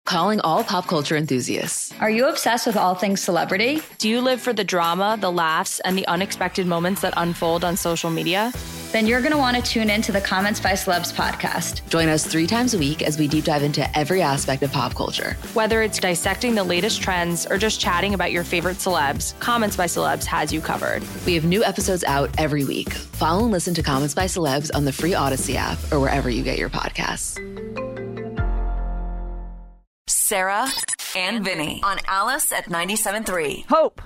Calling all pop culture enthusiasts. Are you obsessed with all things celebrity? Do you live for the drama, the laughs, and the unexpected moments that unfold on social media? Then you're going to want to tune in to the Comments by Celebs podcast. Join us 3 times a week as we deep dive into every aspect of pop culture. Whether it's dissecting the latest trends or just chatting about your favorite celebs, Comments by Celebs has you covered. We have new episodes out every week. Follow and listen to Comments by Celebs on the free Odyssey app or wherever you get your podcasts. Sarah and Vinny on Alice at 97.3. Hope.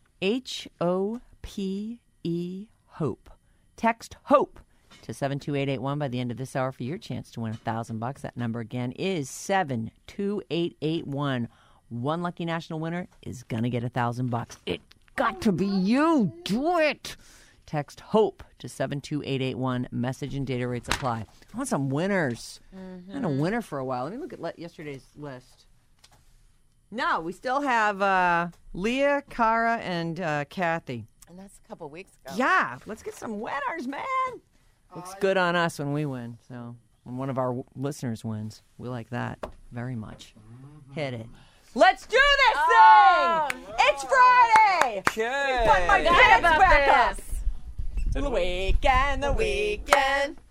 H-O-P-E, Hope. Text HOPE to 72881 by the end of this hour for your chance to win $1,000. That number again is 72881. One lucky national winner is going to get $1,000. It got to be you. Do it. Text HOPE to 72881. Message and data rates apply. I want some winners. I had a winner for a while. Let me look at yesterday's list. No, we still have Leah, Cara, and Kathy. And that's a couple weeks ago. Yeah, let's get some winners, man. Looks good on us when we win. So when one of our listeners wins, we like that very much. Hit it. Let's do this thing! It's Friday! Okay. Put my pants back up. The weekend.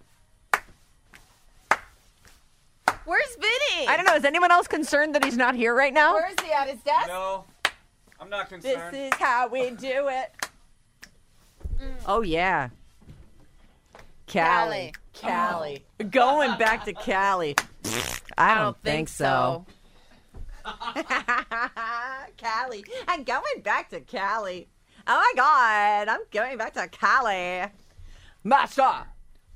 Where's Vinny? I don't know. Is anyone else concerned that he's not here right now? Where is he at his desk? No, I'm not concerned. This is how we do it. Oh, yeah. Cali. Going back to Cali. I don't think so. Cali. I'm going back to Cali. Oh, my God. I'm going back to Cali. Master.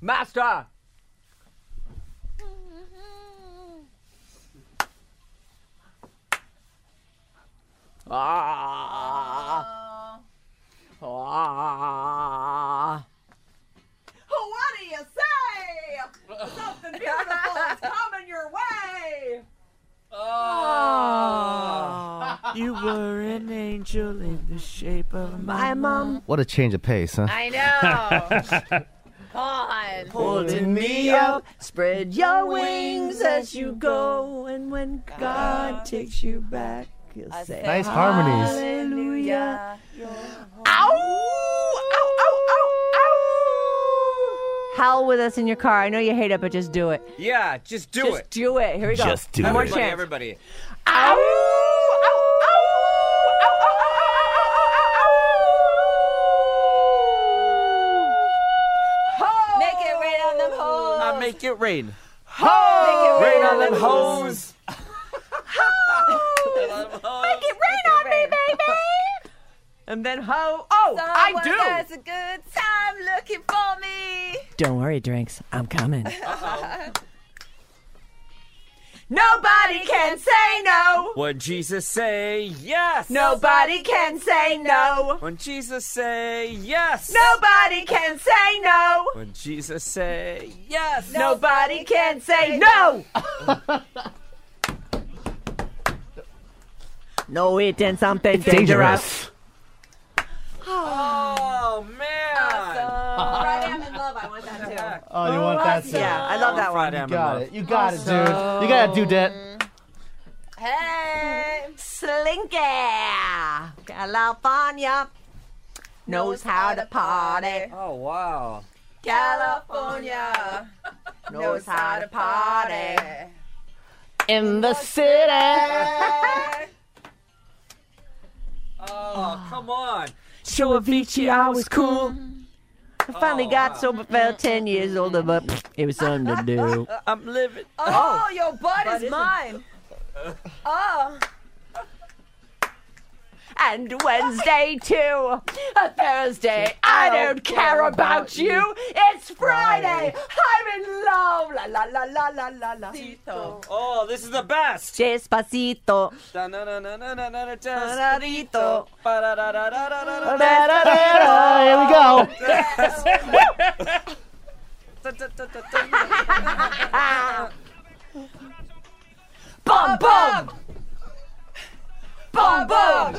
What do you say? Something beautiful is coming your way. You were an angel in the shape of My mom. What a change of pace, huh? I know. Come on. holding me up. Spread your wings as you go, and when God takes you back, you'll say Nice harmonies. Hallelujah. Ow! Ow, ow, ow, ow! Howl with us in your car. I know you hate it, but just do it. Yeah, just do Just it. do it. Here we go. Just do One more Everybody, chance. everybody. Ow! Ow! Ow! Ow! Ow! Ow! Ow! Ow! Ow! Make it rain on them hoes. I make it rain. Ho! Rain on them hoes. Make it rain on me, baby. And then ho. Oh, I Someone do. has a good time looking for me. Don't worry, Drinks. I'm coming. Nobody can say no. When Jesus say yes. Nobody can say no. When Jesus say yes. Nobody can say no. When Jesus say yes. Nobody can say no. No eating something dangerous. Oh, man. Friday I'm in love. I want that too. Oh, you want that? Yeah, I love that one. Friday, I'm You in got love. it. You got it, dude. You gotta do that. Hey. Slinky. California knows how to party. Oh, wow. California knows how to party. In the city. Oh, come on. So Avicii, I was cool. I finally got sober, felt 10 years older, but it was something to do. I'm living. Oh, your butt is mine. Oh. And Wednesday too. A Thursday, I don't care about you. It's Friday. I'm in love. La la la la la la la. Oh, this is the best. Despacito. Despacito. Here we go. Bum bum. Bum bum.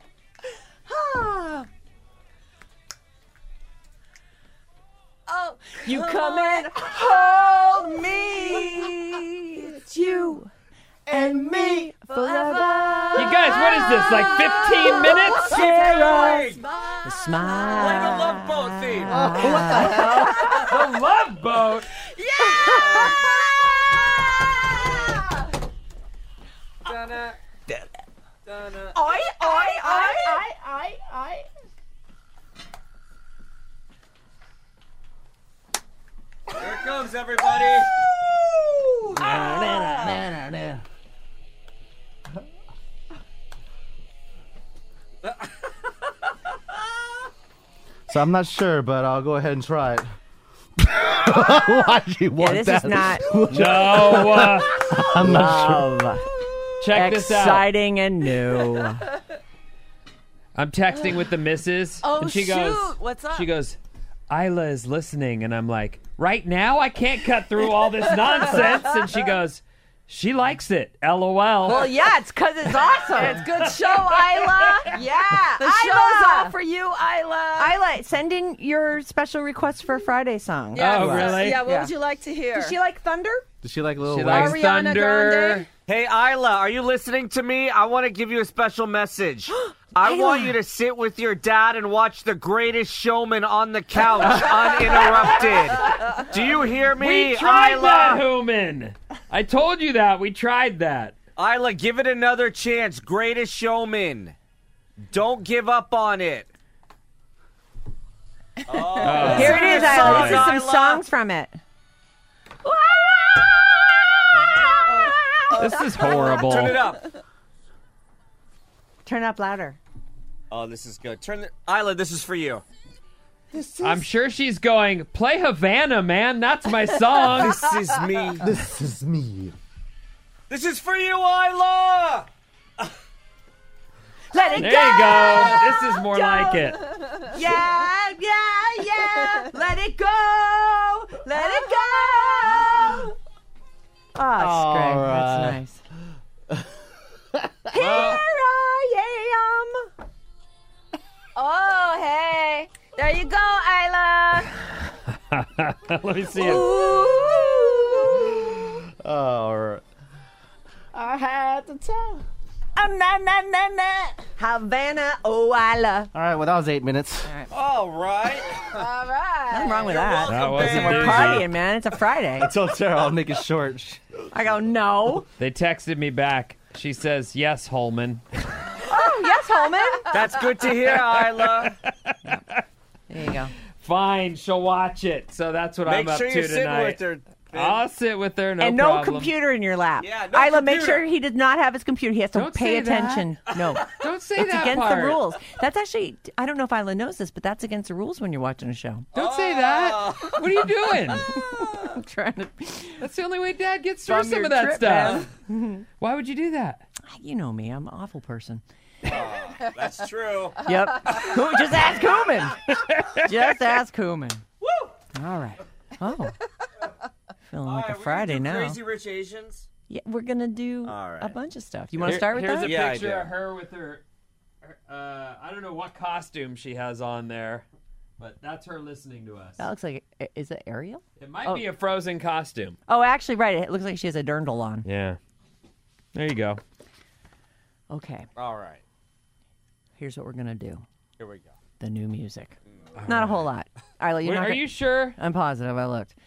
Oh, You come and hold me. It's you and me forever. You guys, what is this? Like 15 minutes? The smile. Play the Love Boat theme. What the hell? The Love Boat. Dun-na. Dun-na. Oi. Here it comes, everybody. So I'm not sure, but I'll go ahead and try it. Why do you want This that? is not No. I'm not sure. love. Check this out. Exciting and new. I'm texting with the missus. Oh, and she goes, shoot. What's up? She goes, Isla is listening. And I'm like, right now? I can't cut through all this nonsense. And she goes, she likes it. LOL. Well, yeah, it's because it's awesome. It's good show, Isla. Yeah, The show's all for you, Isla. Isla, send in your special request for a Friday song. Yes. Oh, really? Yeah, what Yeah. would you like to hear? Does she like thunder? Does she like Lil She Wayne? likes Ariana thunder. Grande? Hey, Isla, are you listening to me? I want to give you a special message. I want you to sit with your dad and watch The Greatest Showman on the couch uninterrupted. Do you hear me, We tried that, Isla? Hooman. I told you that. We tried that. Isla, give it another chance. Greatest Showman. Don't give up on it. Oh. Here it is, Isla. Songs, This is some Isla. songs from it. This is horrible. Turn it up. Turn it up louder. Oh, this is good. Isla, this is for you. I'm sure she's going, play Havana, man. That's my song. This is me. This is me. This is for you, Isla. Let it There go. you go. This is more like it. Yeah. Let it go. Let it go. Oh, it's great. right. That's nice. Here I am. Oh, hey. There you go, Isla. Let me see it. All right. I had to tell. Havana, oh, Isla. All right, well, that was 8 minutes. All right. All right. Nothing wrong with that. That wasn't babe. We're doozy. partying, man. It's a Friday. I told Sarah I'll make it short. I go, no. They texted me back. She says, yes, Holman. Oh, yes, Holman. That's good to hear, Isla. There you go. Fine, she'll watch it. So that's what I'm Make up sure to you're sitting tonight. with her. I'll sit with her, no and no problem. computer in your lap. Yeah, no Isla, make computer. sure he does not have his computer. He has to Don't pay say that. attention. No. Don't say It's that against part. the rules. That's actually, I don't know if Isla knows this, but that's against the rules when you're watching a show. Don't say that. What are you doing? I'm trying to. That's the only way Dad gets through From some your of that trip, stuff. Why would you do that? You know me. I'm an awful person. That's true. Yep. Just ask Human. Just ask Human. Woo! All right. Oh. Feeling like a Friday now. Crazy Rich Asians. Yeah, we're going to do All right. a bunch of stuff. You want to start with Here's that? a Yeah, I picture do. of her with her, I don't know what costume she has on there, but that's her listening to us. That looks like, is it Ariel? It might be a Frozen costume. Oh, actually, right. It looks like she has a dirndl on. Yeah. There you go. Okay. All right. Here's what we're going to do. Here we go. The new music. Not a whole lot. Isla, you're Wait, not are gonna- you sure? I'm positive. I looked.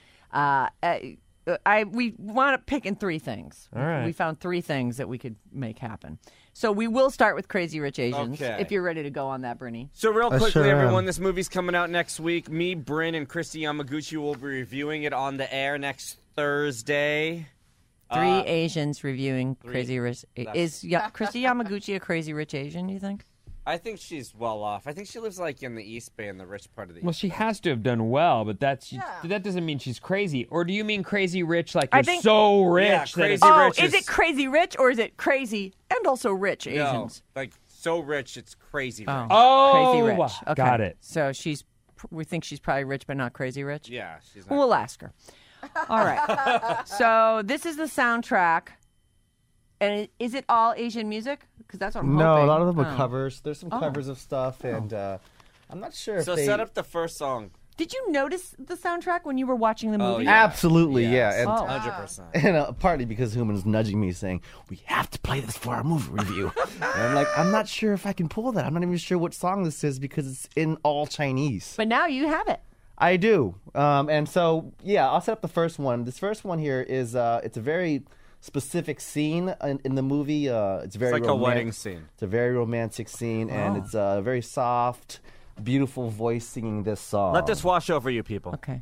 We wound up picking three things. All right. We found three things that we could make happen. So we will start with Crazy Rich Asians. Okay. If you're ready to go on that, Brittany. So real I quickly, sure am. everyone, this movie's coming out next week. Me, Bryn, and Christy Yamaguchi will be reviewing it on the air next Thursday. Three Asians reviewing Crazy Rich. That's- Christy Yamaguchi a Crazy Rich Asian, you think? I think she's well off. I think she lives like in the East Bay, in the rich part of the Well, she has to have done well, but that doesn't mean she's crazy. Or do you mean crazy rich like I you're think- so rich? Yeah, that crazy it's- rich Is it Crazy Rich or is it crazy and also rich No, Asians? like so rich, it's crazy rich. Oh, Crazy Rich. Okay. got it. So we think she's probably rich, but not crazy rich? Yeah, she's not. Well, we'll ask her. All right. So this is the soundtrack. And is it all Asian music? Because that's what I'm hoping. No, a lot of them are Oh. covers. There's some covers of stuff, and I'm not sure if so they... set up the first song. Did you notice the soundtrack when you were watching the movie? Absolutely, yeah. And, 100%. and partly because Human's nudging me saying, we have to play this for our movie review. And I'm like, I'm not sure if I can pull that. I'm not even sure what song this is because it's in all Chinese. But now you have it. I do. And so, yeah, I'll set up the first one. This first one here is, it's a very specific scene in the movie. It's very It's like a wedding scene. It's a very romantic scene, and it's very soft, beautiful voice singing this song. Let this wash over you, people. Okay.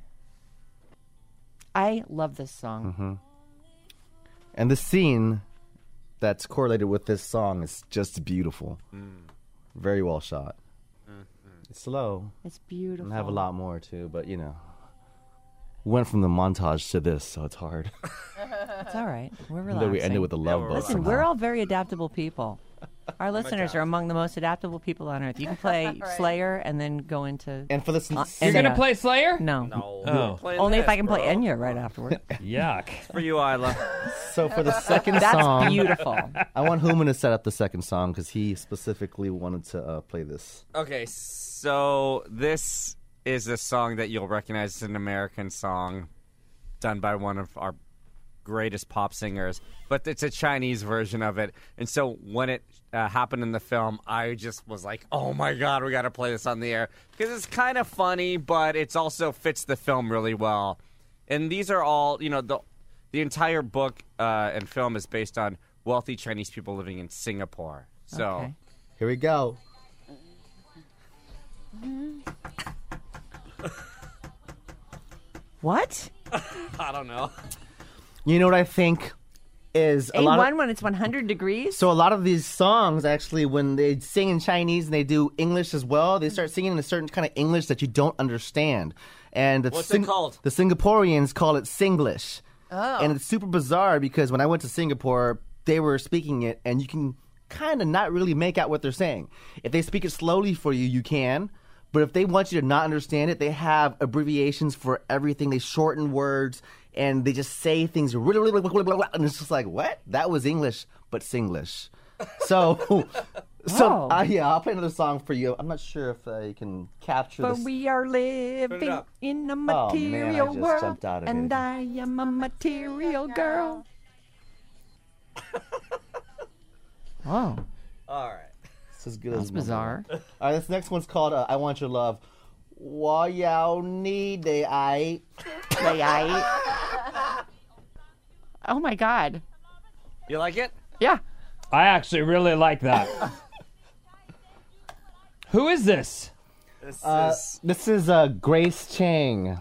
I love this song. Mm-hmm. And the scene that's correlated with this song is just beautiful. Very well shot. It's slow. It's beautiful. And I have a lot more too, but you know, we went from the montage to this, so it's hard. It's all right. We're And relaxing. then we ended with the love boat. Listen, we're all very adaptable people. Our listeners are among the most adaptable people on earth. You can play Slayer and then go into... And for this... You're going to play Slayer? No. Only if I can play Enya right afterward. Yuck. For you, Isla. So for the second That's song... beautiful. I want Human to set up the second song because he specifically wanted to play this. Okay, so this is a song that you'll recognize. It's an American song done by one of our greatest pop singers, but it's a Chinese version of it. And so when it happened in the film, I just was like, oh my God, we got to play this on the air because it's kind of funny, but it also fits the film really well. And these are all, you know, the entire book and film is based on wealthy Chinese people living in Singapore. So Okay. Here we go. What? I don't know. You know what I think is a lot of... A1 when it's 100 degrees? So a lot of these songs, actually, when they sing in Chinese and they do English as well, they start singing in a certain kind of English that you don't understand. And What's it called? The Singaporeans call it Singlish. Oh. And it's super bizarre because when I went to Singapore, they were speaking it, and you can kind of not really make out what they're saying. If they speak it slowly for you, you can. But if they want you to not understand it, they have abbreviations for everything. They shorten words, and they just say things really, and it's just like, what? That was English, but Singlish. So, yeah, I'll play another song for you. I'm not sure if I can capture But this. we are living in a Oh, man, material I just world, jumped out of and it. I am a material girl. Whoa. All right. It's as good That's as bizarre. All right, this next one's called I Want Your Love. 我要你的爱. Oh my God. You like it? Yeah. I actually really like that. Who is this? This is Grace Chang.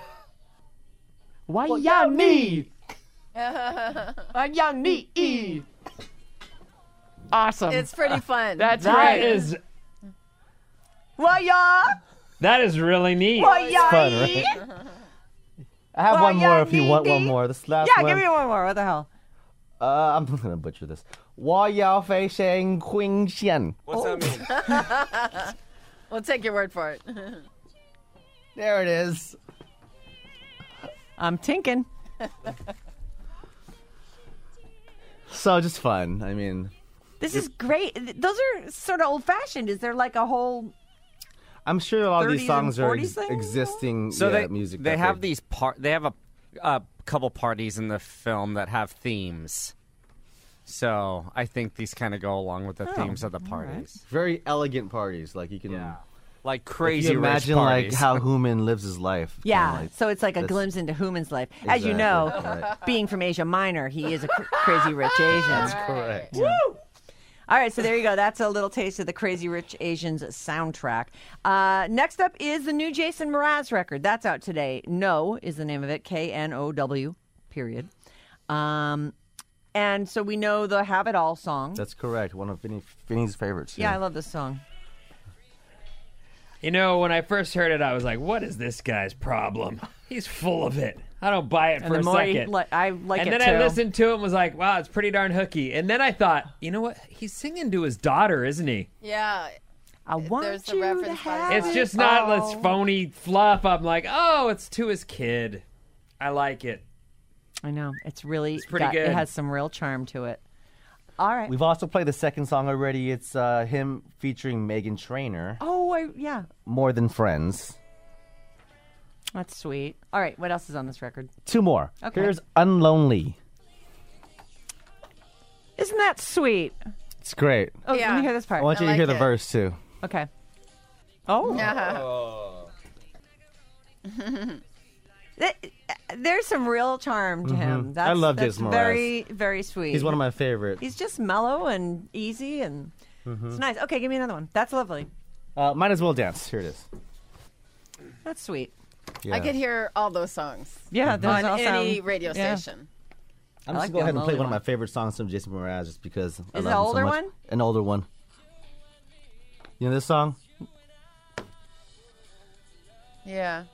我要你. 我要你. Awesome. It's pretty fun. That's That right. is 我要 that is really neat. 我要 Fun, right? I have one more if you want one more. This last Yeah, one. give me one more. What the hell? I'm going to butcher this. 我要飞行昆线. What's that mean? We'll take your word for it. There it is. I'm tinking. So just fun. I mean, This is great. Those are sort of old-fashioned. Is there like a whole... I'm sure a lot of 30s these songs and are 40s thing? existing So music. they that have these they have a couple parties in the film that have themes. So I think these kind of go along with the themes of the parties. very elegant parties. Like you can, Like if crazy you imagine rich like parties. how Human lives his life. Yeah, kinda like, so it's like a that's- glimpse into Human's life. As you Exactly, know, right. being from Asia Minor, he is a crazy rich Asian. Correct. All right, so there you go. That's a little taste of the Crazy Rich Asians soundtrack. Next up is the new Jason Mraz record. That's out today. No is the name of it. KNOW, period. And so we know the Have It All song. That's correct. One of Vinny's favorites. Yeah, I love this song. You know, when I first heard it, I was like, what is this guy's problem? He's full of it. I don't buy it And for the a more second. I like and it then too. I listened to it and was like, wow, it's pretty darn hooky. And then I thought, you know what? He's singing to his daughter, isn't he? Yeah. I want There's the you to reference have by- It's just not this phony fluff. I'm like, oh, it's to his kid. I like it. I know. It's really pretty good. It has some real charm to it. All right. We've also played the second song already. It's him featuring Meghan Trainor. Oh, yeah. More Than Friends. That's sweet. All right, what else is on this record? 2 more. Okay. Here's Unlonely. Isn't that sweet? It's great. Oh, let me hear this part. I want you to hear the verse, too. Okay. Oh. There's some real charm to him. I love that's Jason Mraz. very, very sweet. He's one of my favorites. He's just mellow and easy, and it's nice. Okay, give me another one. That's lovely. Might as well dance. Here it is. That's sweet. Yeah. I could hear all those songs. Yeah, those on all any sound- radio yeah. station. I'm I just like going to go ahead the and play Unlonely one of my one. favorite songs from Jason Mraz just because I Is love it him an older so much. one? An older one. You know this song? Yeah.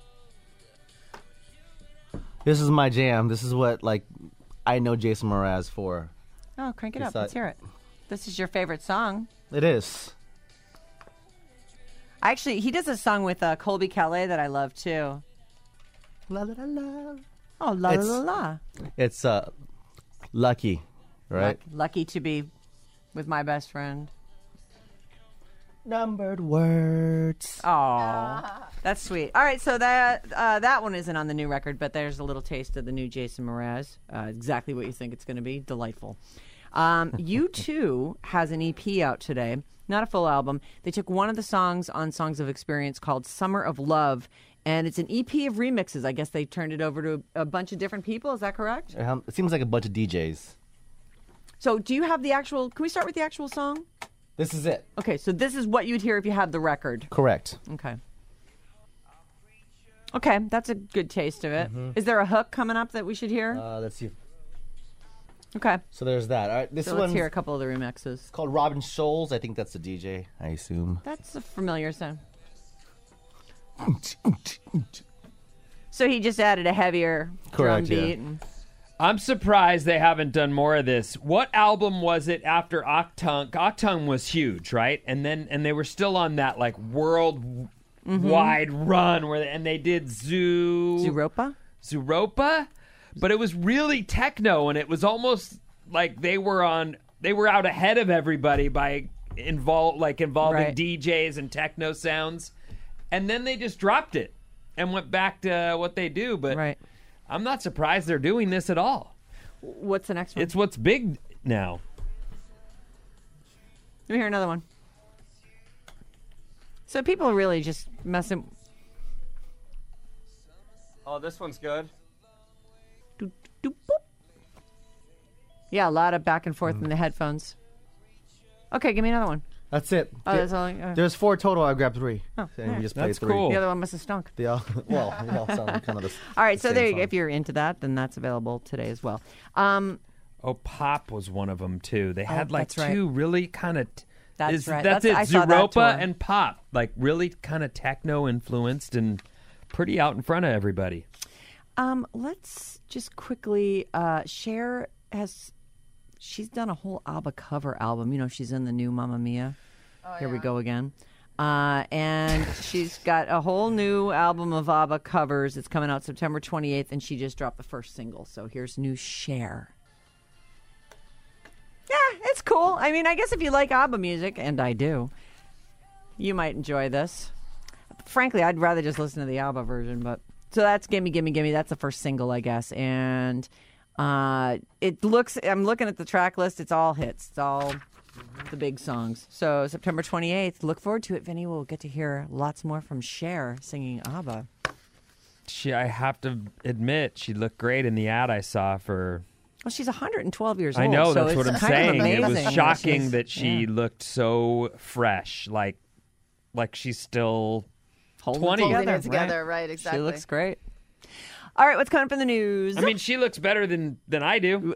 This is my jam. This is what I know Jason Mraz for. Oh, crank it Yes, up. Let's hear it. This is your favorite song. It is. Actually, he does a song with Colby Calais that I love too. La la la la. Oh, la la la la. It's Lucky, right? Lucky to be with my best friend. Numbered words. Oh, that's sweet. All right, so that one isn't on the new record, but there's a little taste of the new Jason Mraz. Exactly what you think it's going to be. Delightful. U2 has an EP out today, not a full album. They took one of the songs on Songs of Experience called Summer of Love, and it's an EP of remixes. I guess they turned it over to a bunch of different people. Is that correct? It seems like a bunch of DJs. So do you have the actual... Can we start with the actual song? This is it. Okay, so this is what you'd hear if you had the record. Correct. Okay. Okay, that's a good taste of it. Is there a hook coming up that we should hear? Let's see. Okay. So there's that. All right, this So one's let's hear a couple of the remixes. called Robin Scholes. I think that's the DJ, I assume. That's a familiar sound. So he just added a heavier drum Correct, yeah. beat. And I'm surprised they haven't done more of this. What album was it after Octung? Octung was huge, right? And they were still on that world wide run and they did Zooropa? Zooropa, but it was really techno, and it was almost like they were out ahead of everybody by involving Right. DJs and techno sounds, and then they just dropped it and went back to what they do. But Right. I'm not surprised they're doing this at all. What's the next one? It's what's big now. Let me hear another one. So people are really just messing. Oh, this one's good. Doop, doop, boop. Yeah, a lot of back and forth in the headphones. Okay, give me another one. That's it. Oh, that's all. There's 4 total. I grabbed 3. Oh, And we just That's played 3. cool. The other one must have stunk. They all, they all sound kind of the All right, so same there you go. song. If you're into that, then that's available today as well. Oh, Pop was one of them too. They had that's right. two really kind of. That's right. That's I it. saw that Zooropa tour. and Pop, really kind of techno influenced and pretty out in front of everybody. Let's just quickly. Cher she's done a whole ABBA cover album. You know, she's in the new Mamma Mia. Here we go again. And she's got a whole new album of ABBA covers. It's coming out September 28th, and she just dropped the first single. So here's new Cher. Yeah, it's cool. I mean, I guess if you like ABBA music, and I do, you might enjoy this. Frankly, I'd rather just listen to the ABBA version, but so that's Gimme, Gimme, Gimme. That's the first single, I guess. And it looks, I'm looking at the track list, it's all hits. It's all the big songs. So September 28th, look forward to it. Vinny will get to hear lots more from Cher singing ABBA. I have to admit, she looked great in the ad I saw for. Well, she's 112 years old. I know, so that's what I'm it's kind of saying. It was amazing shocking that she yeah. looked so fresh, like she's still Holding 20. Holding it right? together, right, exactly. She looks great. All right, what's coming up in the news? I mean, she looks better than I do.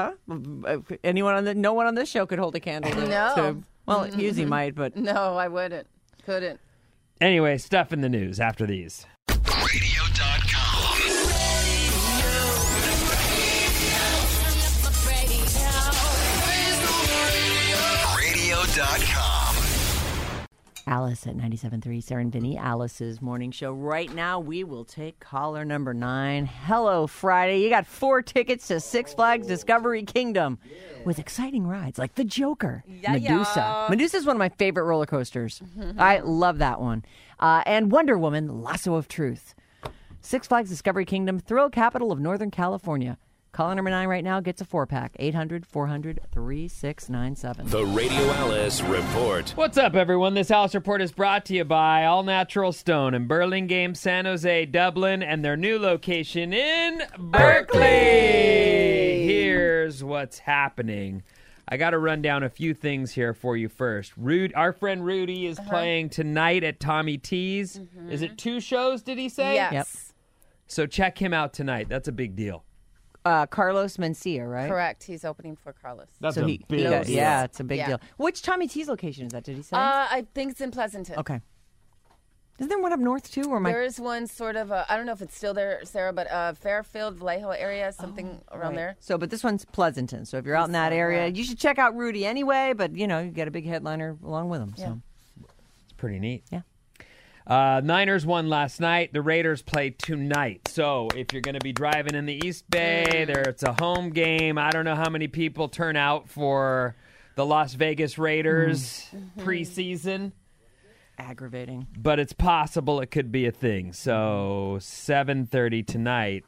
No one on this show could hold a candle to. No. Well, Husey might, but No, I wouldn't. Couldn't. Anyway, stuff in the news after these. Radio.com. Alice at 97.3, Sarah and Vinny, Alice's morning show. Right now, we will take caller number 9. Hello, Friday. You got 4 tickets to Six Flags Discovery Kingdom with exciting rides like the Joker, Medusa. Medusa is one of my favorite roller coasters. I love that one. And Wonder Woman, Lasso of Truth. Six Flags Discovery Kingdom, thrill capital of Northern California. Caller number 9 right now gets a 4-pack. 800-400-3697. The Radio Alice Report. What's up, everyone? This Alice Report is brought to you by All Natural Stone in Burlingame, San Jose, Dublin, and their new location in Berkeley. Here's what's happening. I got to run down a few things here for you first. Our friend Rudy is playing tonight at Tommy T's. Is it 2 shows, did he say? Yes. Yep. So check him out tonight. That's a big deal. Carlos Mencia, right? Correct. He's opening for Carlos. That's So a he, big yeah, deal. yeah, it's a big Yeah. deal. Which Tommy T's location is that? Did he say? I think it's in Pleasanton. Okay. Isn't there one up north too? Or am I? There is one sort of, I don't know if it's still there, Sarah, but Fairfield, Vallejo area, something around there. So, but this one's Pleasanton. So if you're out in that area, you should check out Rudy anyway. But you get a big headliner along with him. So It's pretty neat. Yeah. Niners won last night. The Raiders play tonight. So if you're going to be driving in the East Bay, it's a home game. I don't know how many people turn out for the Las Vegas Raiders preseason. Aggravating. But it's possible it could be a thing. So 7:30 tonight,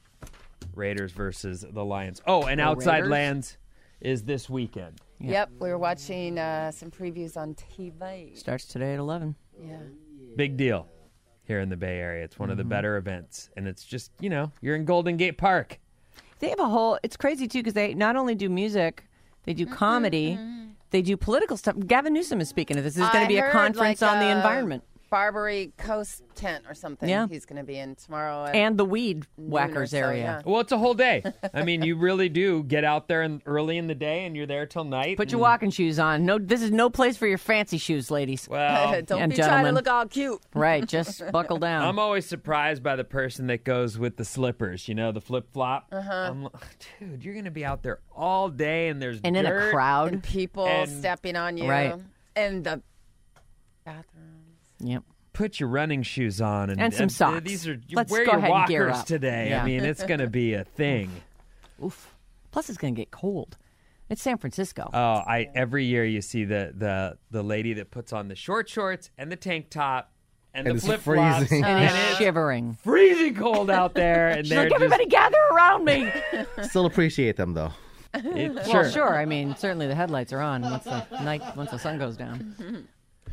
Raiders versus the Lions. Oh, and Outside Raiders? Lands is this weekend. Yep, we were watching some previews on TV. Starts today at 11. Yeah. Big deal here in the Bay Area. It's one of the better events. And it's just, you're in Golden Gate Park. They have a whole. It's crazy too because they not only do music, they do comedy, they do political stuff. Gavin Newsom is speaking of this. There's going to be a conference on the environment. Barbary Coast tent or something. Yeah. He's going to be in tomorrow. At And the weed whackers or so, area. yeah. Well, it's a whole day. I mean, you really do get out there early in the day, and you're there till night. Put your walking shoes on. No, this is no place for your fancy shoes, ladies. Well, Don't and be trying to gentlemen. look all cute. Right, just buckle down. I'm always surprised by the person that goes with the slippers, the flip-flop. Dude, you're going to be out there all day, and there's and in dirt. a crowd. And people And- stepping on you. Right. And the bathrooms. Yep. Put your running shoes on And some socks. These are Let's wear go your ahead and gear walkers up. today. Yeah. I mean, it's going to be a thing. Oof. Plus, it's going to get cold. It's San Francisco. Oh, every year you see the lady that puts on the short shorts and the tank top and the it's flip flops, freezing. and it's it's shivering. freezing cold out there, and She's they're like, everybody gather around me. Still appreciate them though. Well, sure. I mean, certainly the headlights are on once the sun goes down.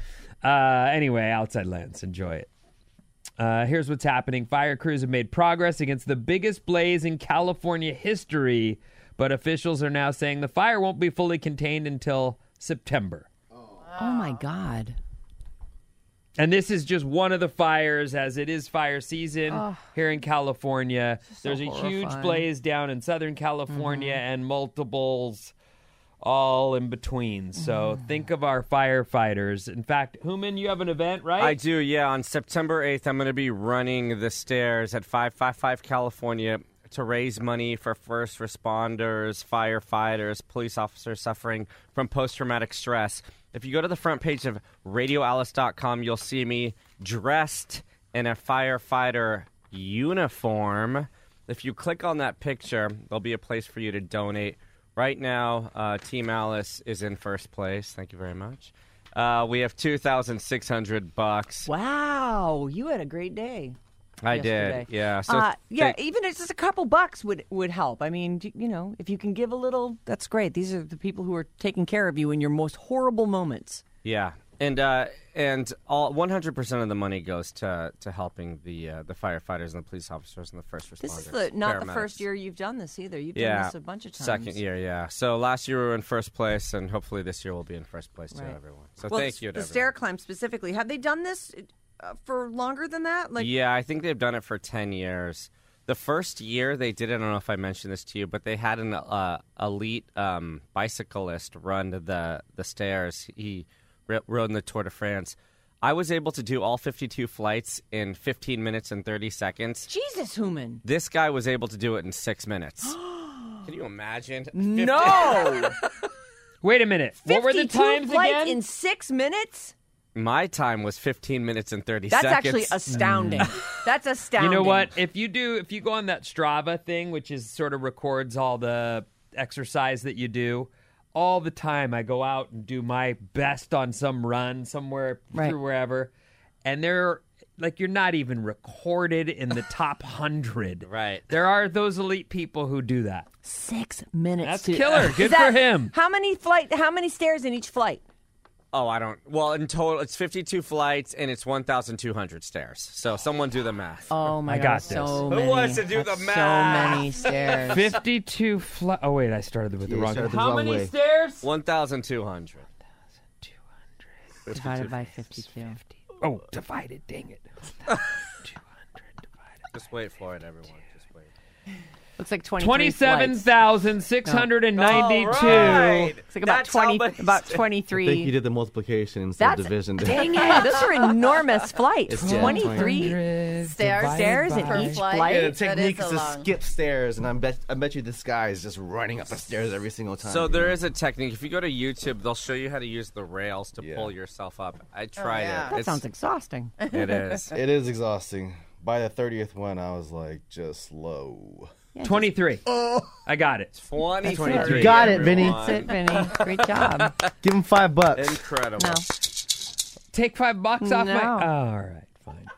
Anyway, Outside Lands, enjoy it. Here's what's happening. Fire crews have made progress against the biggest blaze in California history, but officials are now saying the fire won't be fully contained until September. Oh my God. And this is just one of the fires, as it is fire season here in California. There's a huge horrifying. blaze down in Southern California and multiples all in between. So think of our firefighters. In fact, Human, you have an event, right? I do, yeah. On September 8th, I'm going to be running the stairs at 555 California to raise money for first responders, firefighters, police officers suffering from post-traumatic stress. If you go to the front page of radioalice.com, you'll see me dressed in a firefighter uniform. If you click on that picture, there'll be a place for you to donate. Right now, Team Alice is in first place. Thank you very much. We have $2,600. Wow, you had a great day. I yesterday. did, yeah. So Even just a couple bucks would help. I mean, if you can give a little, that's great. These are the people who are taking care of you in your most horrible moments. yeah, and all 100% of the money goes to helping the firefighters and the police officers and the first responders. This is not the paramedics. first year you've done this either. You've done this a bunch of times. Second year, yeah. So last year we were in first place, and hopefully this year we'll be in first place too, Right. everyone. So Well, thank you to the everyone. stair climb specifically. Have they done this for longer than that? Yeah, I think they've done it for 10 years. The first year they did it, I don't know if I mentioned this to you, but they had an elite bicyclist run the stairs. He rode in the Tour de France. I was able to do all 52 flights in 15 minutes and 30 seconds. Jesus, Human. This guy was able to do it in 6 minutes. Can you imagine? No. Wait a minute. What were the 52 times flights again? in 6 minutes? My time was 15 minutes and 30 That's seconds. actually astounding. That's astounding. You know what? If you go on that Strava thing, which is sort of records all the exercise that you do, all the time I go out and do my best on some run somewhere Right. through wherever, and there like you're not even recorded in the top 100. Right. There are those elite people who do that. 6 minutes. That's to- killer. Good for him. How many stairs in each flight? Oh, I don't. Well, in total, it's 52 flights and it's 1,200 stairs. So someone do the math. Oh my I God! got So this. many. Who wants to do That's the math? So many stairs. 52 Oh, wait, I started with the Yeah, you wrong. started the How wrong many way. stairs? 1,200. Divided by 52. Oh, divided. Dang it. 200 divided. Just wait for it, everyone. Just wait. Looks like 23 27,692. All right. It's like about That's how 20, many about stairs. 23. I think you did the multiplication instead of division. Dang it! Those are enormous flights. It's 23 stairs in per each flight. flight. Yeah, the That technique is is a to long- skip stairs, and I bet you this guy is just running up the stairs every single time. So there is a technique. If you go to YouTube, they'll show you how to use the rails to pull yourself up. I tried yeah. it. That sounds exhausting. It is. It is exhausting. By the 30th one, I was like, just low. 23. I got it. 23. Got it, Vinny. That's it, Vinny. Great job. Give him $5. Incredible. No. Take $5 off my. No. Oh, all right, fine.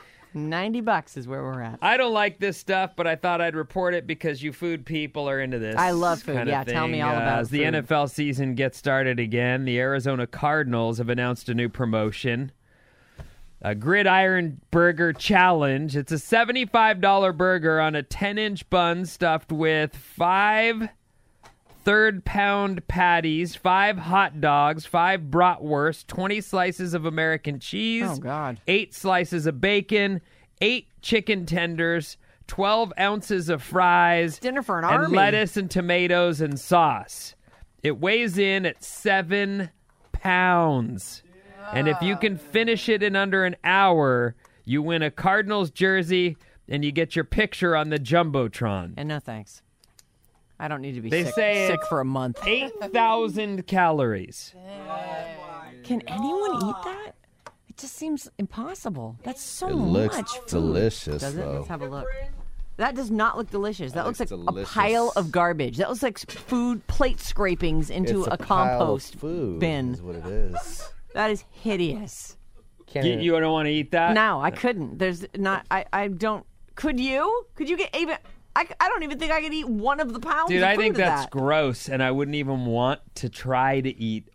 $90 is where we're at. I don't like this stuff, but I thought I'd report it because you food people are into this. I love food. kind of Yeah, tell me thing. all about As the food. NFL season gets started again, the Arizona Cardinals have announced a new promotion. A Gridiron Burger Challenge. It's a $75 burger on a 10-inch bun stuffed with 5 third-pound patties, 5 hot dogs, 5 bratwurst, 20 slices of American cheese, Oh, God. 8 slices of bacon, 8 chicken tenders, 12 ounces of fries, Dinner for an and army. lettuce and tomatoes and sauce. It weighs in at 7 pounds. And if you can finish it in under an hour, you win a Cardinals jersey and you get your picture on the Jumbotron. And no thanks. I don't need to be They sick, say sick it's for a month. 8,000 calories. Can anyone eat that? It just seems impossible. That's so It looks much food. delicious, Does it? though. Let's have a look. That does not look delicious. That looks like looks a delicious. pile of garbage. That looks like food plate scrapings into It's a pile of compost food bin. is what it is. That is hideous. You don't want to eat that? No, I couldn't. There's not. I don't. Could you? Could you get even? I don't even think I could eat one of the pounds. Dude, of I food think of that's that. gross, and I wouldn't even want to try to eat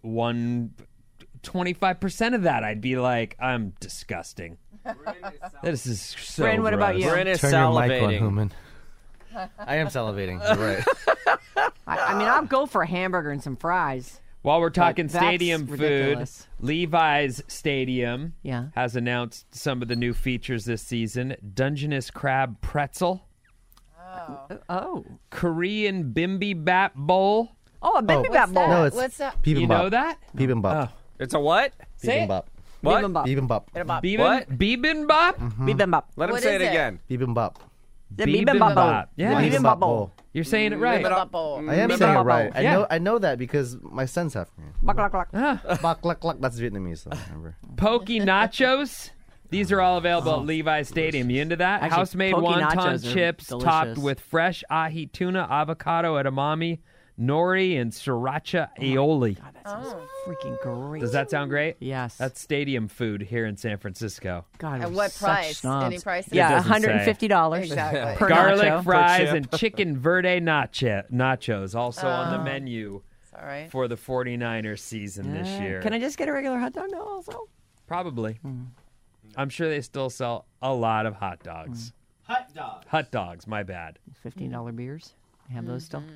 25% of that. I'd be like, I'm disgusting. This is so Bryn, what about gross. you? Bryn is Turn your mic on, salivating. Human. I am salivating. You're right. I mean, I'll go for a hamburger and some fries. While we're talking But that's stadium ridiculous. food, Levi's Stadium Yeah. has announced some of the new features this season. Dungeness crab pretzel, Oh. Korean bibimbap bowl. Oh, a bibimbap bowl. No, it's What's that? You bibimbap. know that? Bibimbap. Oh. It's a what? Say it. Bibimbap. What? Bibimbap. Bibimbap. What? Bibimbap? Bibimbap. Let him What say is it it? again. Bibimbap. The bibimbap bowl. Yeah. The bibimbap bowl. You're saying it right. Bibimbap bowl. I am saying it Bibimbap. right. Yeah. I know that because my son's half Korean. Bak, lak, lak. Bak lak lak. That's Vietnamese, though. Remember? Pokey nachos. These are all available at Levi's Stadium. You into that? Actually, House-made Poke wonton nachos are chips delicious. topped with fresh ahi tuna, avocado, edamame, nori, and sriracha aioli. God, that sounds freaking great. Does that sound great? Yes. That's stadium food here in San Francisco. God, At we're what such price? snobs. Any prices? Yeah, It doesn't say. $150 Exactly. per Garlic nacho. fries and chicken verde nachos also on the menu All right. for the 49ers season this year. Can I just get a regular hot dog now also? Probably. I'm sure they still sell a lot of hot dogs. Hot dogs, my bad. $15 beers. You have those still?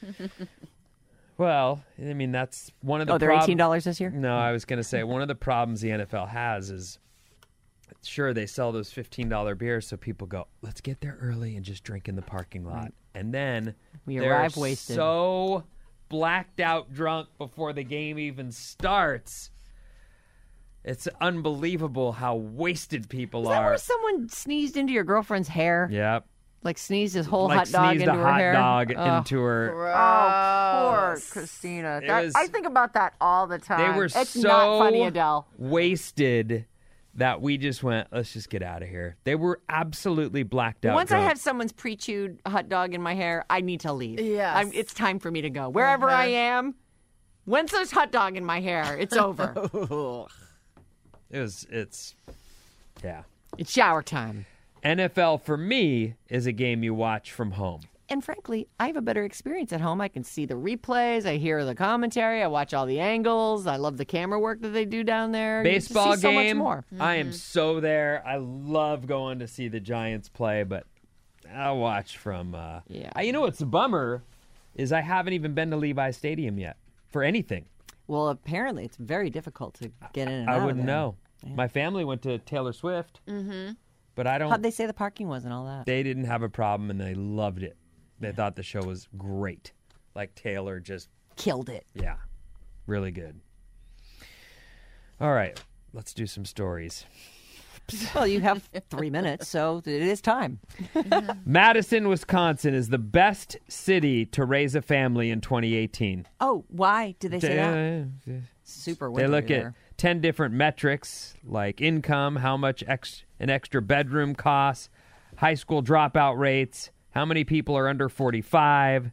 Well, I mean, that's one of the Oh, they're $18 this year? No, I was going to say one of the problems the NFL has is, sure, they sell those $15 beers, so people go, let's get there early and just drink in the parking lot. And then We they're arrive wasted. so blacked out drunk before the game even starts. It's unbelievable how wasted people Is that are. where someone sneezed into your girlfriend's hair? Yep. Like sneezed his whole Like hot dog sneezed into a her hot hair? dog Ugh. into her. Oh, poor Christina. It That- was- I think about that all the time. They were it's so not funny, Adele. wasted that we just went, let's just get out of here. They were absolutely blacked out. Once I drunk. have someone's pre-chewed hot dog in my hair, I need to leave. Yes. It's time for me to go. Wherever I am, once there's hot dog in my hair, it's over. it's, yeah. It's shower time. NFL for me is a game you watch from home. And frankly, I have a better experience at home. I can see the replays. I hear the commentary. I watch all the angles. I love the camera work that they do down there. Baseball you just see game. So much more. I am so there. I love going to see the Giants play, but I'll watch from. You know what's a bummer is I haven't even been to Levi Stadium yet for anything. Well, apparently it's very difficult to get in and out I of wouldn't there. know. Yeah. My family went to Taylor Swift, but I don't. How'd they say the parking was and all that? They didn't have a problem, and they loved it. They thought the show was great. Like Taylor just killed it. Yeah, really good. All right, let's do some stories. Well, you have 3 minutes, so it is time. Madison, Wisconsin is the best city to raise a family in 2018. Oh, why did they say that? Super windy They look there. at 10 different metrics like income, how much an extra bedroom costs, high school dropout rates, how many people are under 45,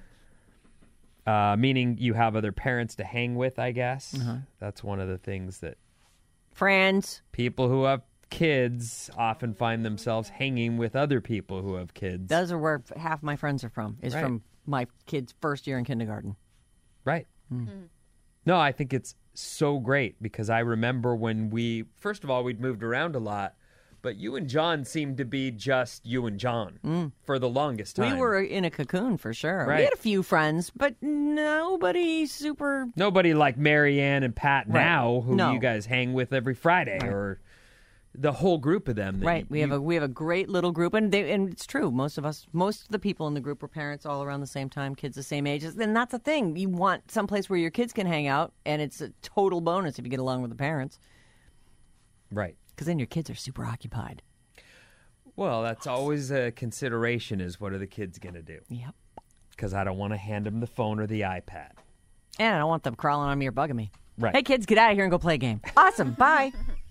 meaning you have other parents to hang with, I guess. That's one of the things that friends, people who have kids often find themselves hanging with other people who have kids. Those are where half my friends are from, is Right. from my kid's first year in kindergarten. Right. No, I think it's so great because I remember when first of all, we'd moved around a lot, but you and John seemed to be just you and John for the longest time. We were in a cocoon for sure. Right. We had a few friends, but nobody super. Nobody like Marianne and Pat Right. now, who No. you guys hang with every Friday, or the whole group of them. that Right. you- We have a great little group, and it's true. Most of the people in the group were parents all around the same time, kids the same ages. And that's the thing. You want someplace where your kids can hang out, and it's a total bonus if you get along with the parents. Right. Because then your kids are super occupied. Well, that's always a consideration: is what are the kids going to do? Yep. Because I don't want to hand them the phone or the iPad. And I don't want them crawling on me or bugging me. Right. Hey, kids, get out of here and go play a game. Awesome. Bye.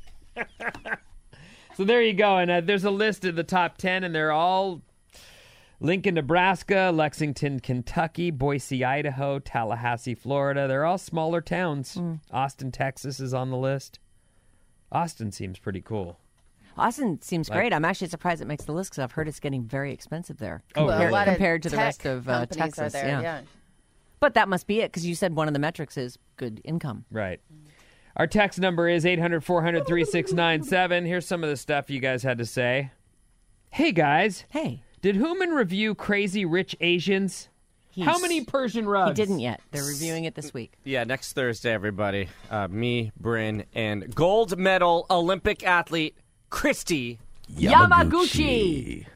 So there you go. And there's a list of the top 10, and they're all Lincoln, Nebraska, Lexington, Kentucky, Boise, Idaho, Tallahassee, Florida. They're all smaller towns. Austin, Texas is on the list. Austin seems pretty cool. Austin seems great. I'm actually surprised it makes the list because I've heard it's getting very expensive there Oh, really? A lot of compared to the tech rest of companies Texas. are there, yeah. But that must be it because you said one of the metrics is good income. Right. Our text number is 800-400-3697. Here's some of the stuff you guys had to say. Hey, guys. Hey. Did Hooman review Crazy Rich Asians? How many Persian rugs? He didn't yet. They're reviewing it this week. Yeah, next Thursday, everybody. Me, Bryn, and gold medal Olympic athlete Christy Yamaguchi.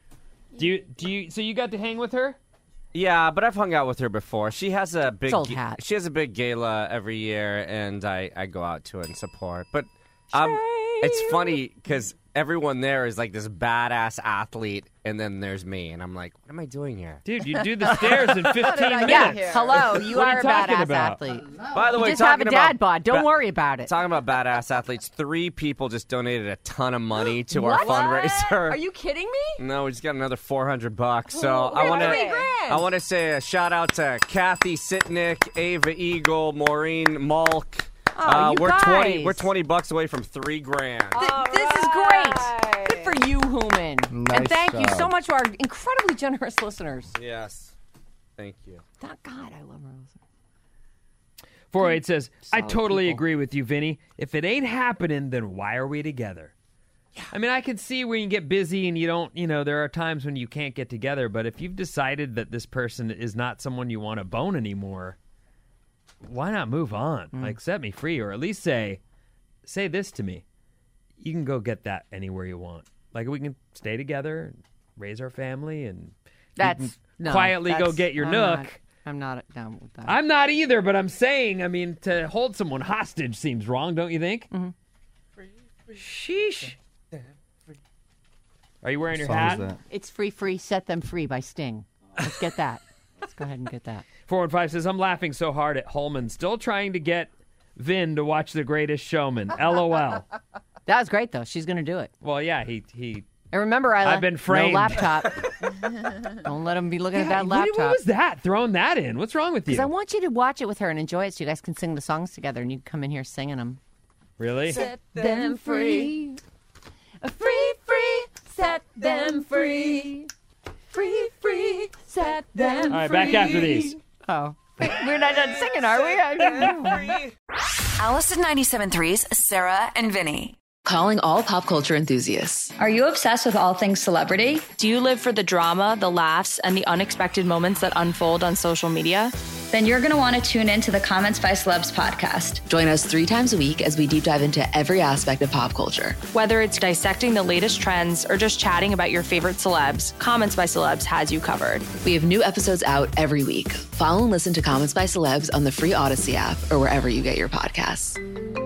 So you got to hang with her? Yeah, but I've hung out with her before. She has a big old hat. She has a big gala every year, and I go out to it and support. But it's funny because everyone there is like this badass athlete, and then there's me, and I'm like, what am I doing here? Dude, you do the stairs in 15 minutes. Yeah, hello. You What are a talking badass about? athlete. By the You way, just have a talking dad about bod. Don't worry about it. Talking about badass athletes, 3 people just donated a ton of money to our What? fundraiser. Are you kidding me? No, we just got another $400. So Really? I want $3,000. I want to say a shout out to Kathy Sitnick, Ava Eagle, Maureen Malk. Oh, you we're guys. We're $20 away from $3,000. This is great. Good for you, Hooman. Nice and thank you job. so much to our incredibly generous listeners. Yes, thank you. God, I love Rose. 408 says, I Solid totally people. agree with you, Vinny. If it ain't happening, then why are we together? I mean, I can see when you get busy and you don't, there are times when you can't get together, but if you've decided that this person is not someone you want to bone anymore, why not move on? Like, set me free, or at least say this to me. You can go get that anywhere you want. Like, we can stay together, and raise our family, and quietly go get your nook. I'm not down with that. I'm not either, but I'm saying, to hold someone hostage seems wrong, don't you think? Mm-hmm. Sheesh. Are you wearing your What song hat? is that? It's Free, Set Them Free by Sting. Let's get that. Let's go ahead and get that. 415 says, I'm laughing so hard at Holman, still trying to get Vin to watch The Greatest Showman. LOL. That was great, though. She's going to do it. Well, yeah, he And remember, Isla, I've been framed. no laptop. Don't let him be looking at that What laptop. was that? Throwing that in? What's wrong with you? Because I want you to watch it with her and enjoy it so you guys can sing the songs together and you can come in here singing them. Really? Set them free. Free, free. them free. Free, free, set them free. All right, back after these. Oh. We're not done singing, are we? Alice at 97.3's Sarah and Vinny. Calling all pop culture enthusiasts. Are you obsessed with all things celebrity? Do you live for the drama, the laughs, and the unexpected moments that unfold on social media? Then you're going to want to tune in to the Comments by Celebs podcast. Join us 3 times a week as we deep dive into every aspect of pop culture. Whether it's dissecting the latest trends or just chatting about your favorite celebs, Comments by Celebs has you covered. We have new episodes out every week. Follow and listen to Comments by Celebs on the free Odyssey app or wherever you get your podcasts.